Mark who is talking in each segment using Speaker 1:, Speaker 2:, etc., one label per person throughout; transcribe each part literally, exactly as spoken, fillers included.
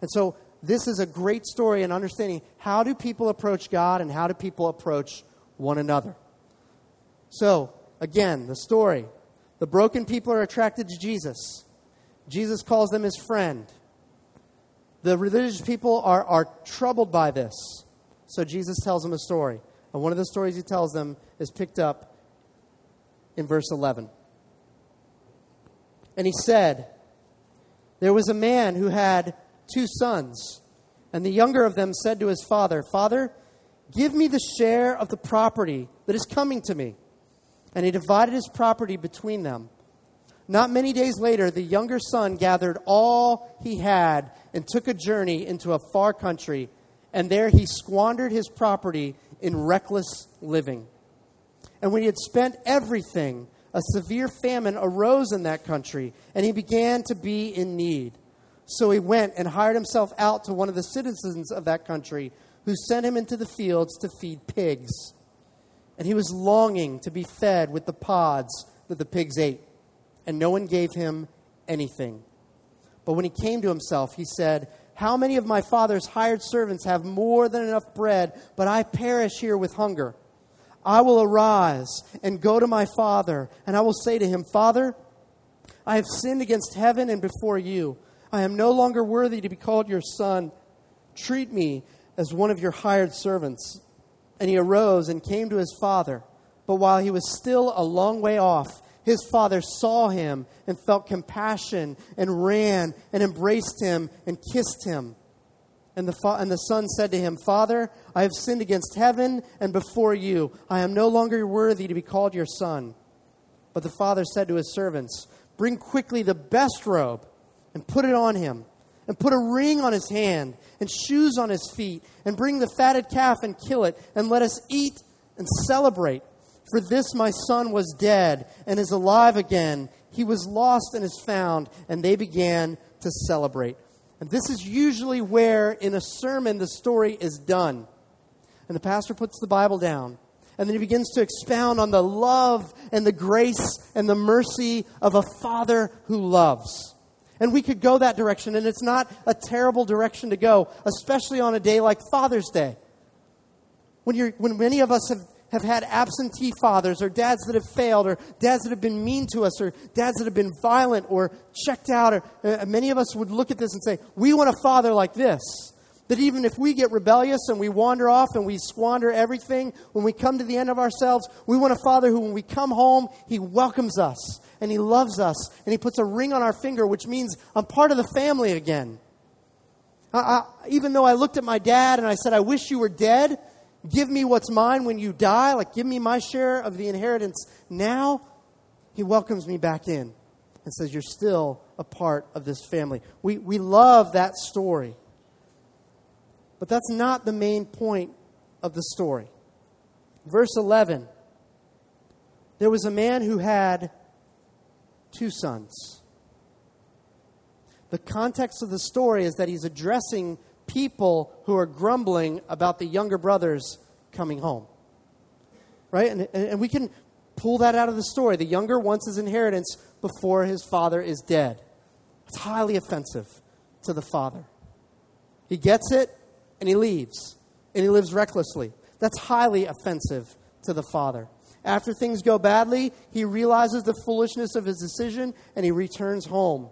Speaker 1: And so this is a great story in understanding how do people approach God and how do people approach one another. So, again, the story. The broken people are attracted to Jesus. Jesus calls them his friend. The religious people are, are troubled by this. So Jesus tells them a story. And one of the stories he tells them is picked up in verse eleven. And he said, there was a man who had two sons. And the younger of them said to his father, Father, give me the share of the property that is coming to me. And he divided his property between them. Not many days later, the younger son gathered all he had and took a journey into a far country. And there he squandered his property in reckless living. And when he had spent everything, a severe famine arose in that country, and he began to be in need. So he went and hired himself out to one of the citizens of that country, who sent him into the fields to feed pigs. And he was longing to be fed with the pods that the pigs ate, and no one gave him anything. But when he came to himself, he said, how many of my father's hired servants have more than enough bread, but I perish here with hunger? I will arise and go to my father, and I will say to him, Father, I have sinned against heaven and before you. I am no longer worthy to be called your son. Treat me as one of your hired servants. And he arose and came to his father. But while he was still a long way off, his father saw him and felt compassion and ran and embraced him and kissed him. And the, fa- and the son said to him, Father, I have sinned against heaven and before you. I am no longer worthy to be called your son. But the father said to his servants, bring quickly the best robe and put it on him, and put a ring on his hand and shoes on his feet, and bring the fatted calf and kill it, and let us eat and celebrate. For this my son was dead and is alive again. He was lost and is found. And they began to celebrate. And this is usually where in a sermon the story is done. And the pastor puts the Bible down. And then he begins to expound on the love and the grace and the mercy of a father who loves. And we could go that direction, and it's not a terrible direction to go, especially on a day like Father's Day. When you're, when many of us have, have had absentee fathers, or dads that have failed, or dads that have been mean to us, or dads that have been violent or checked out, or uh, many of us would look at this and say, we want a father like this. That even if we get rebellious and we wander off and we squander everything, when we come to the end of ourselves, we want a father who, when we come home, he welcomes us and he loves us and he puts a ring on our finger, which means I'm part of the family again. I, I, even though I looked at my dad and I said, I wish you were dead, give me what's mine when you die, like give me my share of the inheritance now, he welcomes me back in and says, you're still a part of this family. We, we love that story. But that's not the main point of the story. Verse eleven. There was a man who had two sons. The context of the story is that he's addressing people who are grumbling about the younger brothers coming home. Right? And, and we can pull that out of the story. The younger wants his inheritance before his father is dead. It's highly offensive to the father. He gets it. And he leaves. And he lives recklessly. That's highly offensive to the father. After things go badly, he realizes the foolishness of his decision and he returns home.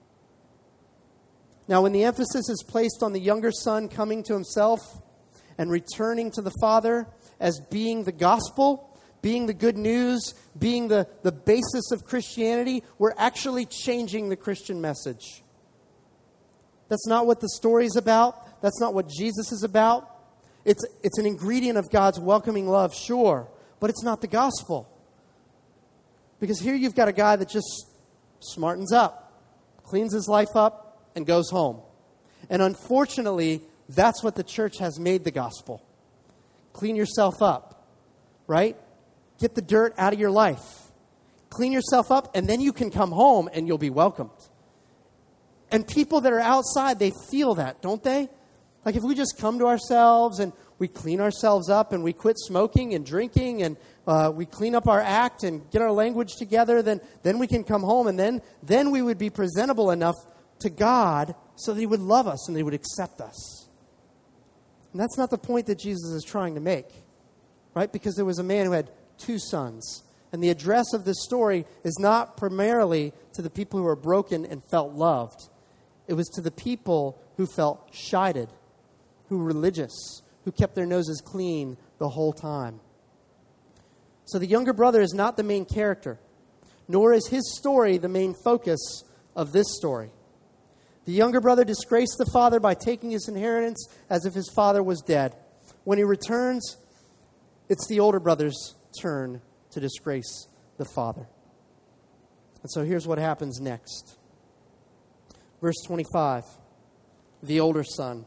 Speaker 1: Now, when the emphasis is placed on the younger son coming to himself and returning to the father as being the gospel, being the good news, being the, the basis of Christianity, we're actually changing the Christian message. That's not what the story is about. That's not what Jesus is about. It's, it's an ingredient of God's welcoming love, sure, but it's not the gospel. Because here you've got a guy that just smartens up, cleans his life up, and goes home. And unfortunately, that's what the church has made the gospel. Clean yourself up, right? Get the dirt out of your life. Clean yourself up, and then you can come home and you'll be welcomed. And people that are outside, they feel that, don't they? Like if we just come to ourselves and we clean ourselves up and we quit smoking and drinking and uh, we clean up our act and get our language together, then, then we can come home and then, then we would be presentable enough to God so that he would love us and that he would accept us. And that's not the point that Jesus is trying to make, right? Because there was a man who had two sons. And the address of this story is not primarily to the people who were broken and felt loved. It was to the people who felt chided, who were religious, who kept their noses clean the whole time. So the younger brother is not the main character, nor is his story the main focus of this story. The younger brother disgraced the father by taking his inheritance as if his father was dead. When he returns, it's the older brother's turn to disgrace the father. And so here's what happens next. Verse twenty-five, the older son.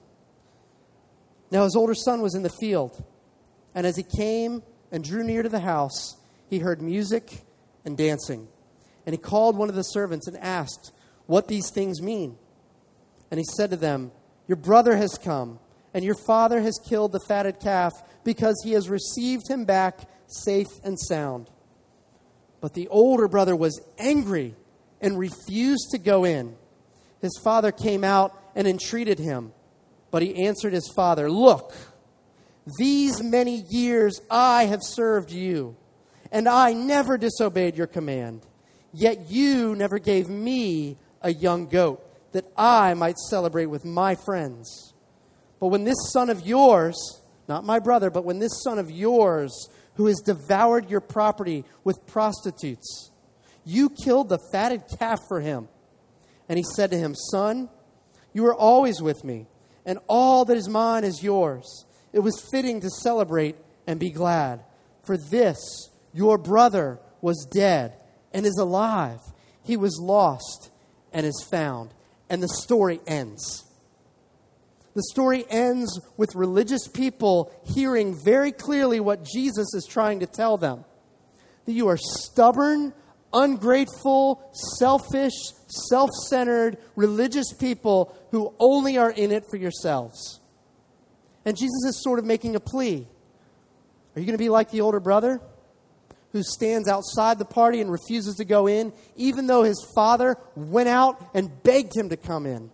Speaker 1: Now his older son was in the field, and as he came and drew near to the house, he heard music and dancing. And he called one of the servants and asked what these things mean. And he said to them, your brother has come, and your father has killed the fatted calf, because he has received him back safe and sound. But the older brother was angry and refused to go in. His father came out and entreated him, but he answered his father, look, these many years I have served you, and I never disobeyed your command. Yet you never gave me a young goat, that I might celebrate with my friends. But when this son of yours, not my brother, but when this son of yours, who has devoured your property with prostitutes, you killed the fatted calf for him. And he said to him, son, you are always with me, and all that is mine is yours. It was fitting to celebrate and be glad. For this, your brother was dead and is alive. He was lost and is found. And the story ends. The story ends with religious people hearing very clearly what Jesus is trying to tell them. That you are stubborn, ungrateful, selfish, self-centered, religious people who only are in it for yourselves. And Jesus is sort of making a plea. Are you going to be like the older brother who stands outside the party and refuses to go in, even though his father went out and begged him to come in?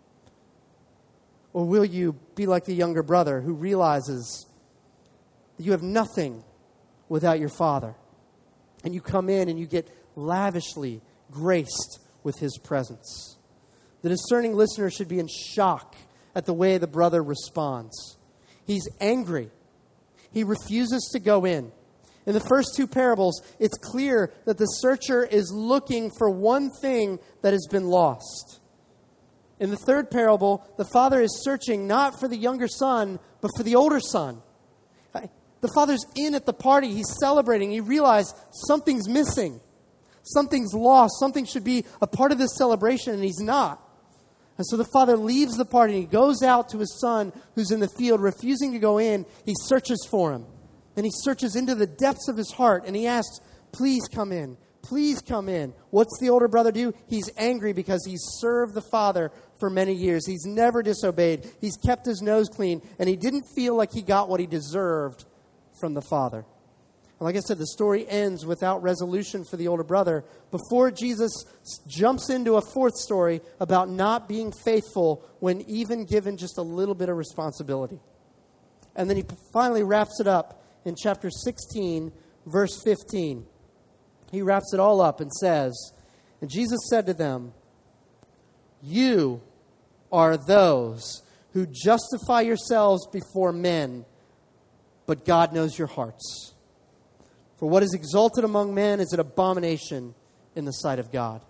Speaker 1: Or will you be like the younger brother who realizes that you have nothing without your father, and you come in and you get lavishly graced with his presence? The discerning listener should be in shock at the way the brother responds. He's angry. He refuses to go in. In the first two parables, it's clear that the searcher is looking for one thing that has been lost. In the third parable, the father is searching not for the younger son, but for the older son. The father's in at the party. He's celebrating. He realized something's missing. Something's lost. Something should be a part of this celebration, and he's not. And so the father leaves the party, and he goes out to his son who's in the field, refusing to go in. He searches for him. And he searches into the depths of his heart, and he asks, please come in. Please come in. What's the older brother do? He's angry because he's served the father for many years. He's never disobeyed. He's kept his nose clean, and he didn't feel like he got what he deserved from the father. And like I said, the story ends without resolution for the older brother before Jesus jumps into a fourth story about not being faithful when even given just a little bit of responsibility. And then he finally wraps it up in chapter sixteen, verse fifteen. He wraps it all up and says, and Jesus said to them, you are those who justify yourselves before men, but God knows your hearts. For what is exalted among men is an abomination in the sight of God.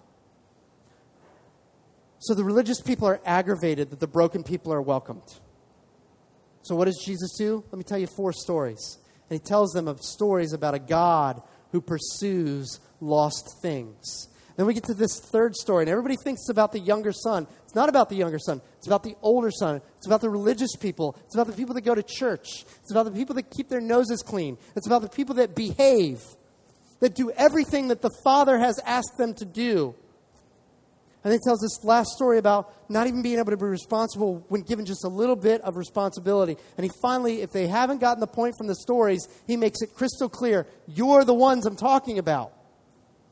Speaker 1: So the religious people are aggravated that the broken people are welcomed. So what does Jesus do? Let me tell you four stories. And he tells them of stories about a God who pursues lost things. Then we get to this third story, and everybody thinks it's about the younger son. It's not about the younger son. It's about the older son. It's about the religious people. It's about the people that go to church. It's about the people that keep their noses clean. It's about the people that behave, that do everything that the Father has asked them to do. And he tells this last story about not even being able to be responsible when given just a little bit of responsibility. And he finally, if they haven't gotten the point from the stories, he makes it crystal clear. You're the ones I'm talking about.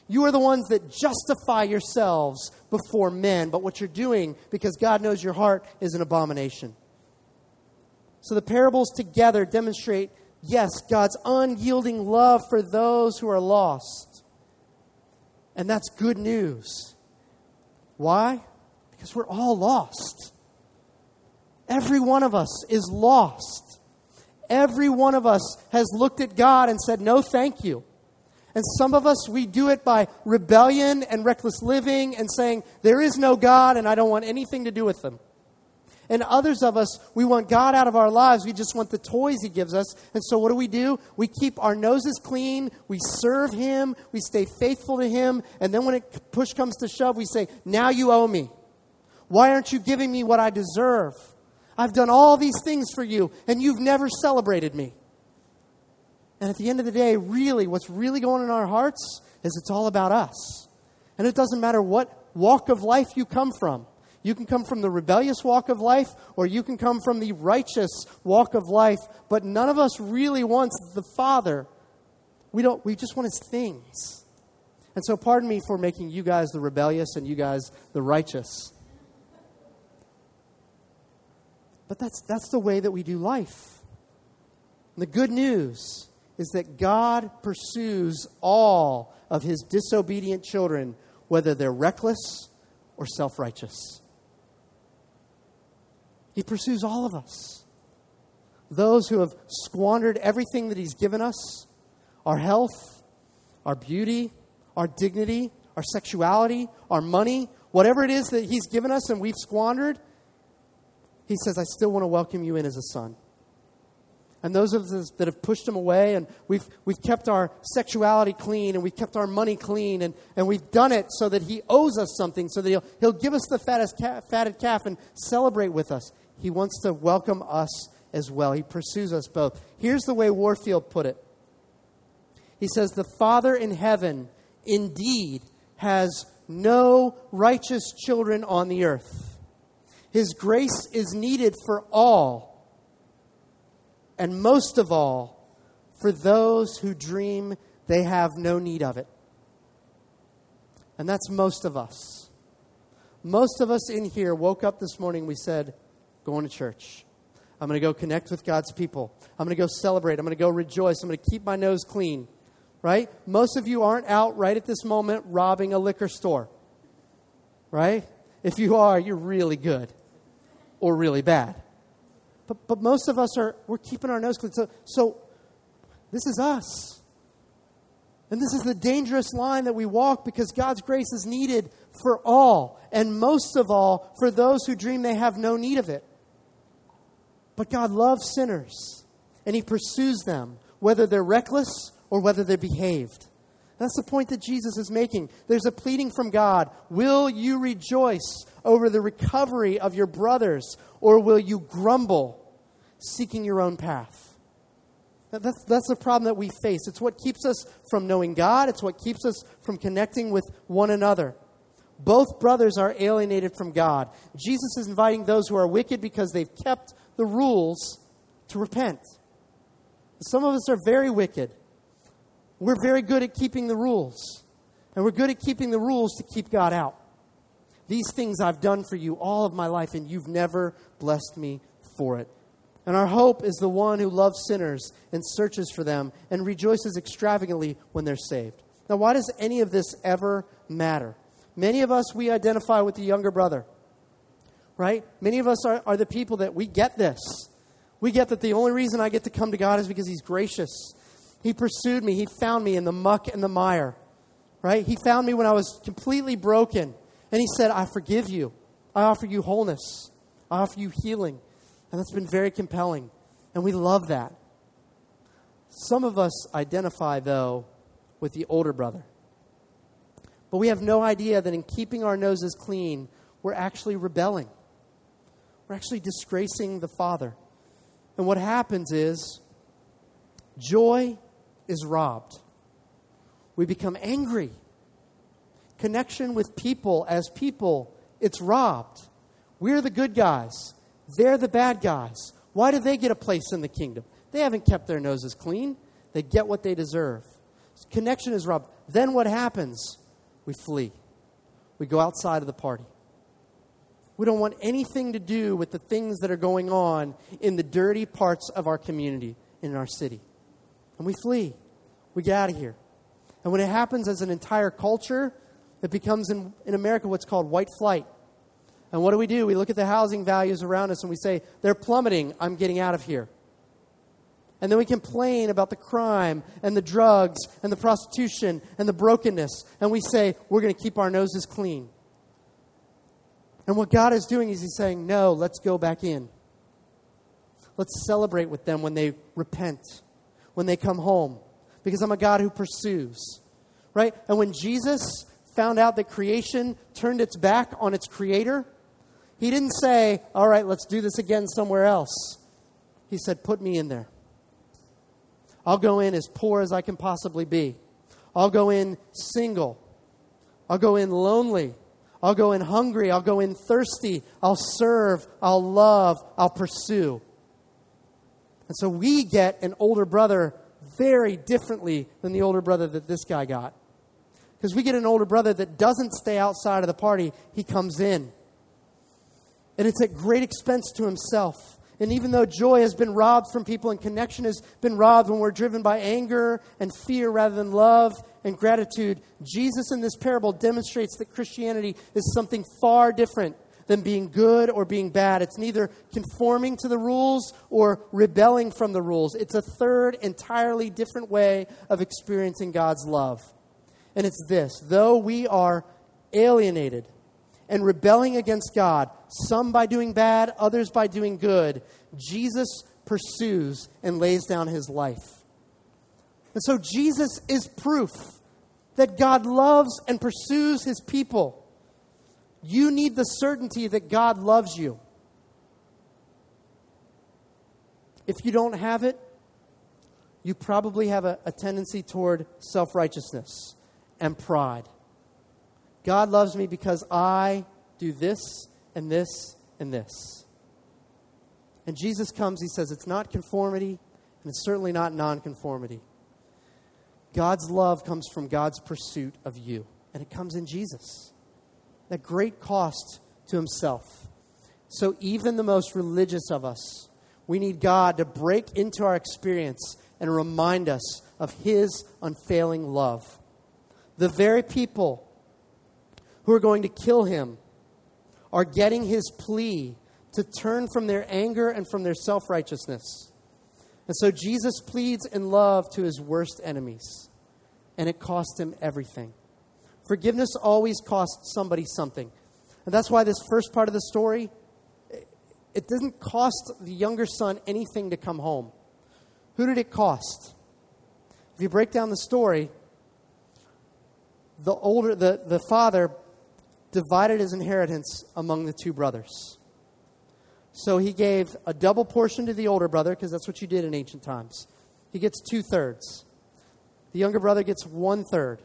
Speaker 1: You are the ones that justify yourselves before men, but what you're doing, because God knows your heart, is an abomination. So the parables together demonstrate, yes, God's unyielding love for those who are lost. And that's good news. Why? Because we're all lost. Every one of us is lost. Every one of us has looked at God and said, no, thank you. And some of us, we do it by rebellion and reckless living and saying, there is no God and I don't want anything to do with them. And others of us, we want God out of our lives. We just want the toys He gives us. And so what do we do? We keep our noses clean. We serve Him. We stay faithful to Him. And then when it push comes to shove, we say, now you owe me. Why aren't you giving me what I deserve? I've done all these things for you, and you've never celebrated me. And at the end of the day, really, what's really going on in our hearts is it's all about us. And it doesn't matter what walk of life you come from. You can come from the rebellious walk of life, or you can come from the righteous walk of life. But none of us really wants the Father. We don't. We just want His things. And so pardon me for making you guys the rebellious and you guys the righteous. But that's that's the way that we do life. And the good news is that God pursues all of His disobedient children, whether they're reckless or self-righteous. He pursues all of us. Those who have squandered everything that He's given us, our health, our beauty, our dignity, our sexuality, our money, whatever it is that He's given us and we've squandered, He says, I still want to welcome you in as a son. And those of us that have pushed Him away, and we've we've kept our sexuality clean, and we've kept our money clean, and, and we've done it so that He owes us something, so that He'll, he'll give us the fattest ca- fatted calf and celebrate with us. He wants to welcome us as well. He pursues us both. Here's the way Warfield put it. He says, the Father in heaven indeed has no righteous children on the earth. His grace is needed for all, and most of all, for those who dream they have no need of it. And that's most of us. Most of us in here woke up this morning, we said, going to church. I'm going to go connect with God's people. I'm going to go celebrate. I'm going to go rejoice. I'm going to keep my nose clean. Right? Most of you aren't out right at this moment robbing a liquor store. Right? If you are, you're really good or really bad. But but most of us are, we're keeping our nose clean. So, so this is us. And this is the dangerous line that we walk, because God's grace is needed for all. And most of all, for those who dream they have no need of it. But God loves sinners. And He pursues them, whether they're reckless or whether they're behaved. That's the point that Jesus is making. There's a pleading from God. Will you rejoice over the recovery of your brothers, or will you grumble, seeking your own path? That's, that's the problem that we face. It's what keeps us from knowing God. It's what keeps us from connecting with one another. Both brothers are alienated from God. Jesus is inviting those who are wicked because they've kept the rules to repent. Some of us are very wicked. We're very good at keeping the rules. And we're good at keeping the rules to keep God out. These things I've done for you all of my life, and you've never blessed me for it. And our hope is the one who loves sinners and searches for them and rejoices extravagantly when they're saved. Now, why does any of this ever matter? Many of us, we identify with the younger brother, right? Many of us are, are the people that we get this. We get that the only reason I get to come to God is because He's gracious. He pursued me. He found me in the muck and the mire, right? He found me when I was completely broken. And He said, I forgive you. I offer you wholeness. I offer you healing. And that's been very compelling. And we love that. Some of us identify, though, with the older brother. But we have no idea that in keeping our noses clean, we're actually rebelling. We're actually disgracing the Father. And what happens is, joy is robbed. We become angry. Connection with people as people, it's robbed. We're the good guys. They're the bad guys. Why do they get a place in the kingdom? They haven't kept their noses clean. They get what they deserve. Connection is robbed. Then what happens? We flee. We go outside of the party. We don't want anything to do with the things that are going on in the dirty parts of our community, in our city. And we flee. We get out of here. And when it happens as an entire culture, it becomes in, in America what's called white flight. And what do we do? We look at the housing values around us and we say, they're plummeting. I'm getting out of here. And then we complain about the crime and the drugs and the prostitution and the brokenness. And we say, we're going to keep our noses clean. And what God is doing is He's saying, no, let's go back in. Let's celebrate with them when they repent, when they come home. Because I'm a God who pursues. Right? And when Jesus found out that creation turned its back on its creator, He didn't say, all right, let's do this again somewhere else. He said, put me in there. I'll go in as poor as I can possibly be. I'll go in single. I'll go in lonely. I'll go in hungry. I'll go in thirsty. I'll serve. I'll love. I'll pursue. And so we get an older brother very differently than the older brother that this guy got. Because we get an older brother that doesn't stay outside of the party. He comes in. And it's at great expense to himself. And even though joy has been robbed from people and connection has been robbed when we're driven by anger and fear rather than love and gratitude, Jesus in this parable demonstrates that Christianity is something far different than being good or being bad. It's neither conforming to the rules or rebelling from the rules. It's a third, entirely different way of experiencing God's love. And it's this: though we are alienated and rebelling against God, some by doing bad, others by doing good, Jesus pursues and lays down His life. And so Jesus is proof that God loves and pursues His people. You need the certainty that God loves you. If you don't have it, you probably have a, a tendency toward self-righteousness and pride. God loves me because I do this and this and this. And Jesus comes, He says it's not conformity, and it's certainly not non-conformity. God's love comes from God's pursuit of you, and it comes in Jesus. At great cost to Himself. So even the most religious of us, we need God to break into our experience and remind us of His unfailing love. The very people who are going to kill Him are getting His plea to turn from their anger and from their self-righteousness. And so Jesus pleads in love to His worst enemies. And it cost Him everything. Forgiveness always costs somebody something. And that's why this first part of the story, it doesn't cost the younger son anything to come home. Who did it cost? If you break down the story, the older the, the father divided his inheritance among the two brothers. So he gave a double portion to the older brother, because that's what you did in ancient times. He gets two-thirds. The younger brother gets one-third.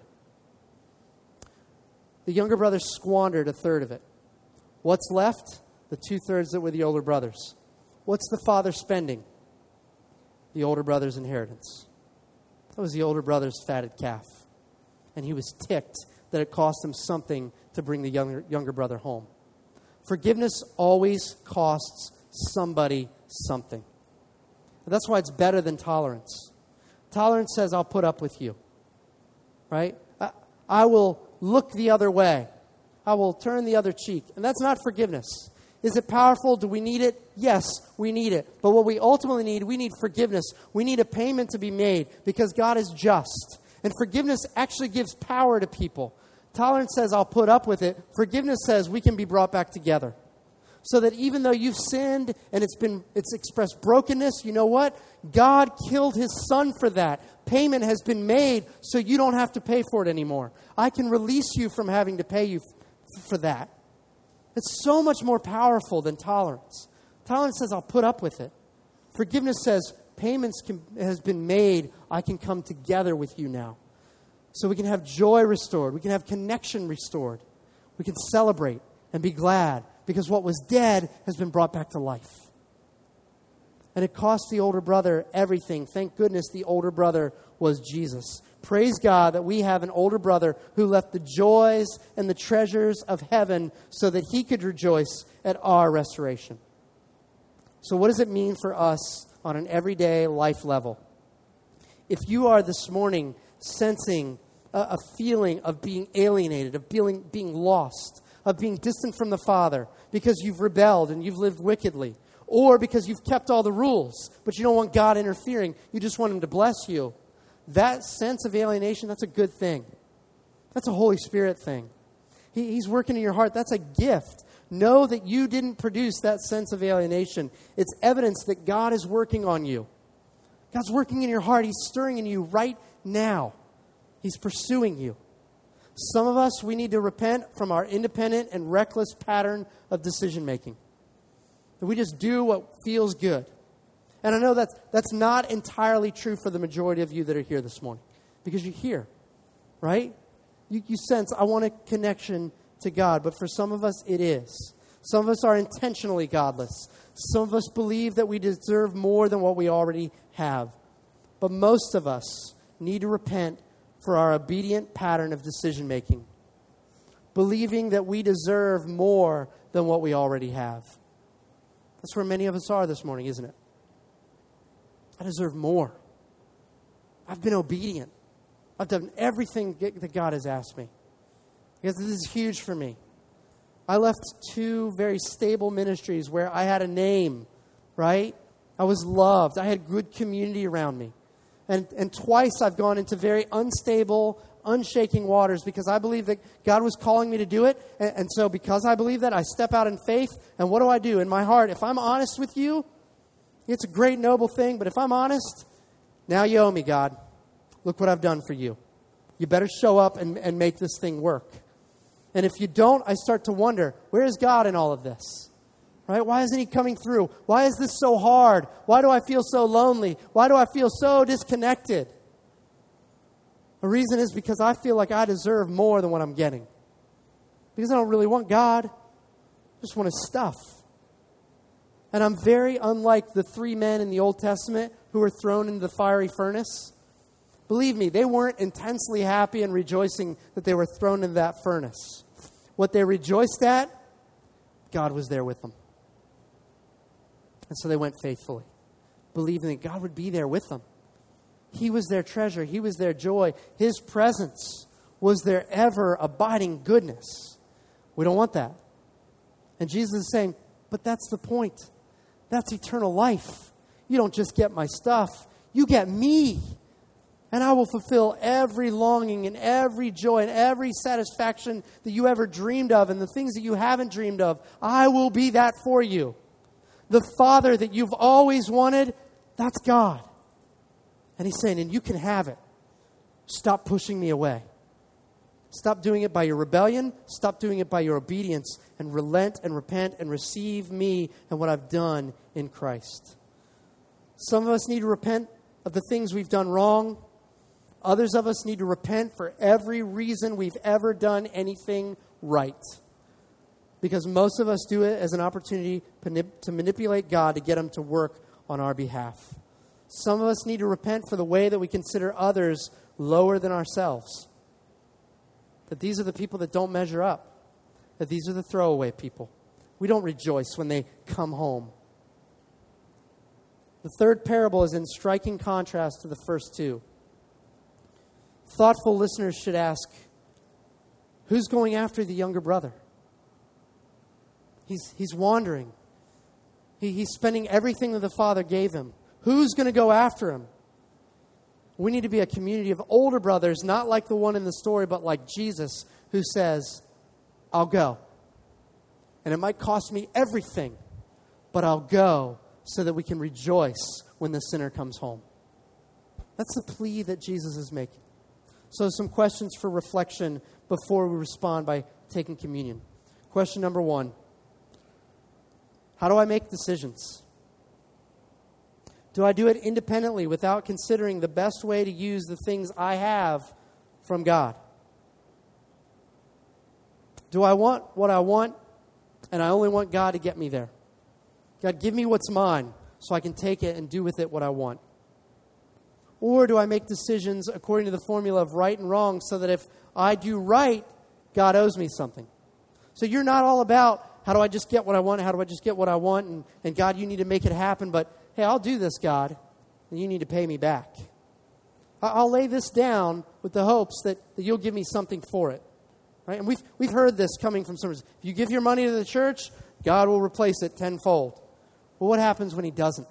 Speaker 1: The younger brother squandered a third of it. What's left? The two-thirds that were the older brothers. What's the father spending? The older brother's inheritance. That was the older brother's fatted calf. And he was ticked that it cost him something to bring the younger, younger brother home. Forgiveness always costs somebody something. And that's why it's better than tolerance. Tolerance says, I'll put up with you. Right? I, I will look the other way. I will turn the other cheek. And that's not forgiveness. Is it powerful? Do we need it? Yes, we need it. But what we ultimately need, we need forgiveness. We need a payment to be made because God is just. And forgiveness actually gives power to people. Tolerance says, I'll put up with it. Forgiveness says we can be brought back together. So that even though you've sinned and it's been it's expressed brokenness, you know what? God killed His Son for that. Payment has been made so you don't have to pay for it anymore. I can release you from having to pay you f- for that. It's so much more powerful than tolerance. Tolerance says, I'll put up with it. Forgiveness says, payments can, has been made. I can come together with you now. So we can have joy restored. We can have connection restored. We can celebrate and be glad because what was dead has been brought back to life. And it cost the older brother everything. Thank goodness the older brother was Jesus. Praise God that we have an older brother who left the joys and the treasures of heaven so that he could rejoice at our restoration. So what does it mean for us on an everyday life level? If you are this morning sensing a, a feeling of being alienated, of being, being lost, of being distant from the Father because you've rebelled and you've lived wickedly, or because you've kept all the rules, but you don't want God interfering, you just want Him to bless you, that sense of alienation, that's a good thing. That's a Holy Spirit thing. He, he's working in your heart. That's a gift. Know that you didn't produce that sense of alienation. It's evidence that God is working on you. God's working in your heart. He's stirring in you right now. He's pursuing you. Some of us, we need to repent from our independent and reckless pattern of decision making. That we just do what feels good. And I know that's, that's not entirely true for the majority of you that are here this morning. Because you're here, right? You, you sense, I want a connection to God. But for some of us, it is. Some of us are intentionally godless. Some of us believe that we deserve more than what we already have. But most of us need to repent for our obedient pattern of decision making. Believing that we deserve more than what we already have. That's where many of us are this morning, isn't it? I deserve more. I've been obedient. I've done everything that God has asked me. Because this is huge for me. I left two very stable ministries where I had a name, right? I was loved. I had good community around me. And, and twice I've gone into very unstable, unshaking waters because I believe that God was calling me to do it. And, and so because I believe that, I step out in faith. And what do I do? In my heart, if I'm honest with you, it's a great, noble thing. But if I'm honest, now you owe me, God. Look what I've done for you. You better show up and, and make this thing work. And if you don't, I start to wonder, where is God in all of this? Right? Why isn't He coming through? Why is this so hard? Why do I feel so lonely? Why do I feel so disconnected? The reason is because I feel like I deserve more than what I'm getting. Because I don't really want God. I just want His stuff. And I'm very unlike the three men in the Old Testament who were thrown into the fiery furnace. Believe me, they weren't intensely happy and rejoicing that they were thrown into that furnace. What they rejoiced at, God was there with them. And so they went faithfully, believing that God would be there with them. He was their treasure. He was their joy. His presence was their ever-abiding goodness. We don't want that. And Jesus is saying, but that's the point. That's eternal life. You don't just get my stuff. You get me. And I will fulfill every longing and every joy and every satisfaction that you ever dreamed of and the things that you haven't dreamed of. I will be that for you. The Father that you've always wanted, that's God. And He's saying, and you can have it. Stop pushing me away. Stop doing it by your rebellion. Stop doing it by your obedience. And relent and repent and receive me and what I've done in Christ. Some of us need to repent of the things we've done wrong. Others of us need to repent for every reason we've ever done anything right. Because most of us do it as an opportunity to manipulate God to get Him to work on our behalf. Some of us need to repent for the way that we consider others lower than ourselves. That these are the people that don't measure up. That these are the throwaway people. We don't rejoice when they come home. The third parable is in striking contrast to the first two. Thoughtful listeners should ask, who's going after the younger brother? He's, he's wandering. He, he's spending everything that the Father gave him. Who's going to go after him? We need to be a community of older brothers, not like the one in the story, but like Jesus, who says, I'll go. And it might cost me everything, but I'll go so that we can rejoice when the sinner comes home. That's the plea that Jesus is making. So some questions for reflection before we respond by taking communion. Question number one. How do I make decisions? Do I do it independently without considering the best way to use the things I have from God? Do I want what I want and I only want God to get me there? God, give me what's mine so I can take it and do with it what I want. Or do I make decisions according to the formula of right and wrong so that if I do right, God owes me something? So you're not all about, how do I just get what I want? How do I just get what I want? And, and God, you need to make it happen. But, hey, I'll do this, God, and you need to pay me back. I'll lay this down with the hopes that, that you'll give me something for it. Right? And we've, we've heard this coming from some. If you give your money to the church, God will replace it tenfold. Well, what happens when he doesn't?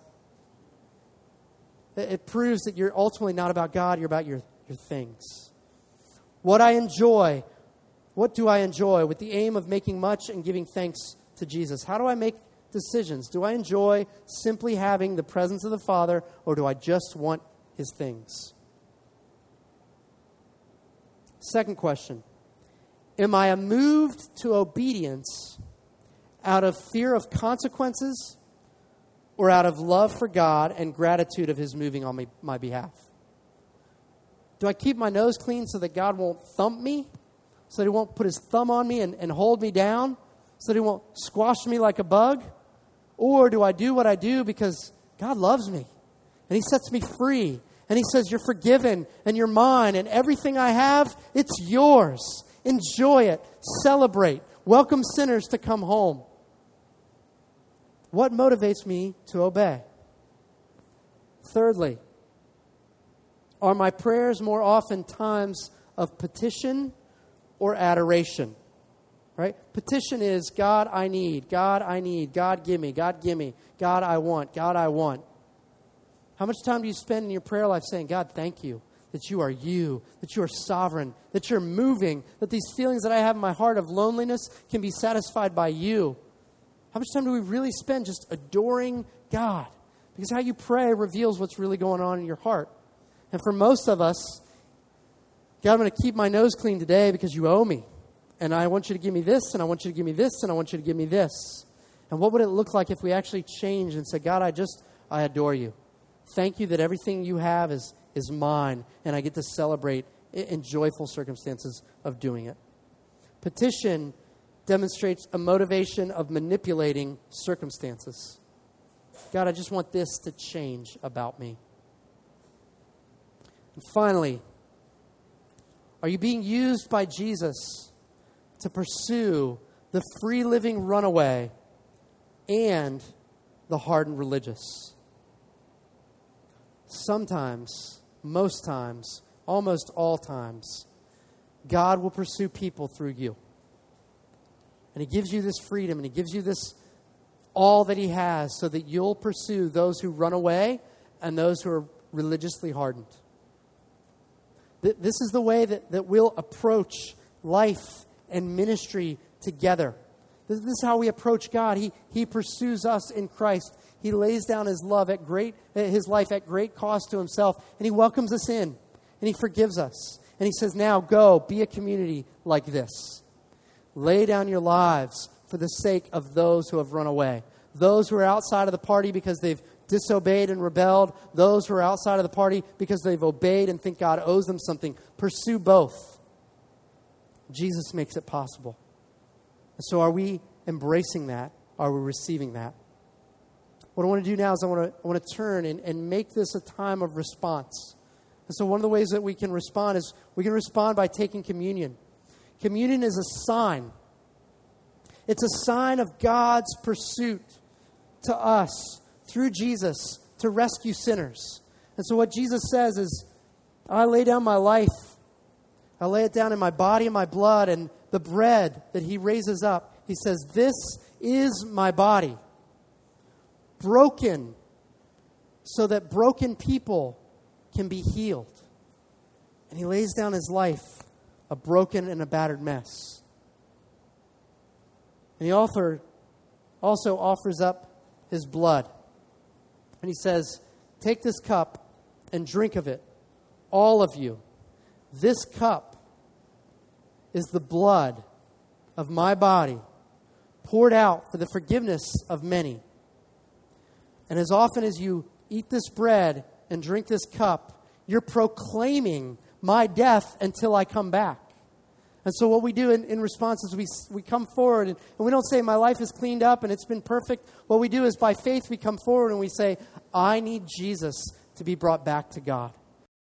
Speaker 1: It, it proves that you're ultimately not about God, you're about your, your things. What I enjoy, what do I enjoy with the aim of making much and giving thanks to Jesus? How do I make decisions? Do I enjoy simply having the presence of the Father, or do I just want his things? Second question. Am I moved to obedience out of fear of consequences or out of love for God and gratitude of his moving on me, my behalf? Do I keep my nose clean so that God won't thump me? So that he won't put his thumb on me and, and hold me down? So that he won't squash me like a bug? Or do I do what I do because God loves me and he sets me free and he says, you're forgiven and you're mine and everything I have, it's yours. Enjoy it. Celebrate. Welcome sinners to come home. What motivates me to obey? Thirdly, are my prayers more often times of petition or adoration? Right? Petition is, God, I need. God, I need. God, give me. God, give me. God, I want. God, I want. How much time do you spend in your prayer life saying, God, thank you that you are you, that you are sovereign, that you're moving, that these feelings that I have in my heart of loneliness can be satisfied by you? How much time do we really spend just adoring God? Because how you pray reveals what's really going on in your heart. And for most of us, God, I'm going to keep my nose clean today because you owe me. And I want you to give me this, and I want you to give me this, and I want you to give me this. And what would it look like if we actually changed and said, God, I just, I adore you. Thank you that everything you have is, is mine, and I get to celebrate in joyful circumstances of doing it. Petition demonstrates a motivation of manipulating circumstances. God, I just want this to change about me. And finally, are you being used by Jesus to pursue the free-living runaway and the hardened religious? Sometimes, most times, almost all times, God will pursue people through you. And he gives you this freedom, and he gives you this all that he has so that you'll pursue those who run away and those who are religiously hardened. This is the way that, that we'll approach life and ministry together. This, this is how we approach God. He, he pursues us in Christ. He lays down his love at great, his life at great cost to himself, and he welcomes us in, and he forgives us. And he says, now go, be a community like this. Lay down your lives for the sake of those who have run away. Those who are outside of the party because they've disobeyed and rebelled. Those who are outside of the party because they've obeyed and think God owes them something. Pursue both. Jesus makes it possible. So are we embracing that? Are we receiving that? What I want to do now is I want to, I want to turn and, and make this a time of response. And so one of the ways that we can respond is we can respond by taking communion. Communion is a sign. It's a sign of God's pursuit to us through Jesus to rescue sinners. And so what Jesus says is, I lay down my life. I lay it down in my body and my blood, and the bread that he raises up. He says, this is my body, broken so that broken people can be healed. And he lays down his life, a broken and a battered mess. And the author also offers up his blood. And he says, take this cup and drink of it, all of you. This cup is the blood of my body poured out for the forgiveness of many. And as often as you eat this bread and drink this cup, you're proclaiming my death until I come back. And so what we do in, in response is we, we come forward and, and we don't say, my life is cleaned up and it's been perfect. What we do is by faith we come forward and we say, I need Jesus to be brought back to God.